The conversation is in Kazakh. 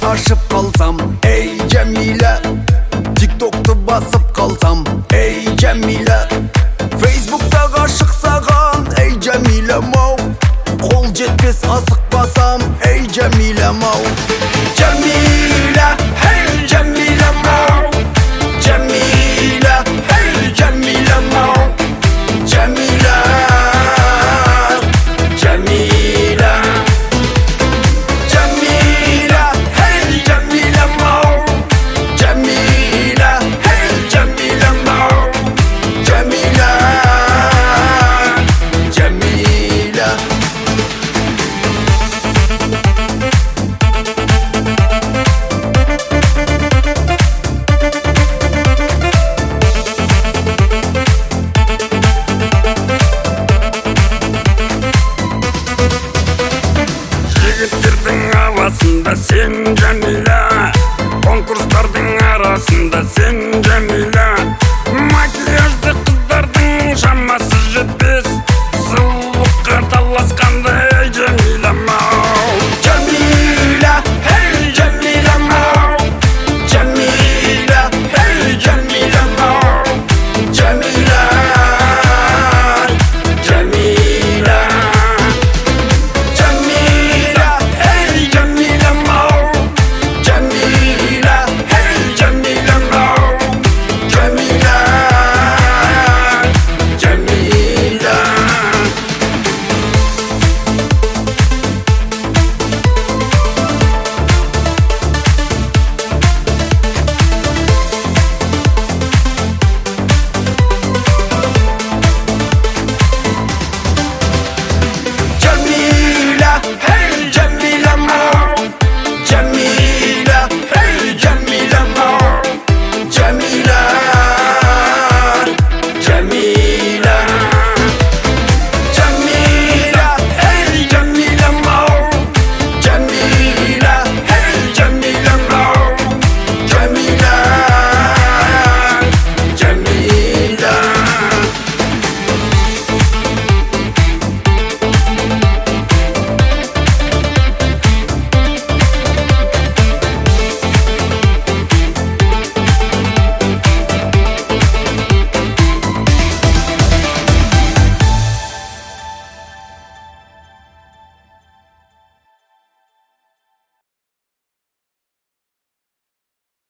ашып қалсам, ей Жәмилә, тиктокты басып қалсам, ей Жәмилә, фейсбукта ғашық саған, ей Жәмилә мау, қол жетпес асықпасам, ей Жәмилә мау. Жәмилә, ей Жәмилә мау, Жәмилә, ей Жәмилә мау, Жәмилә, Жәмилә, Жәмилә, ей Жәмилә мау, Жәмилә, ей Жәмилә мау, Жәмилә, Жәмилә. Жігіттердің арасында сен Жәмилә, конкурстардың арасында сен Жәмилә.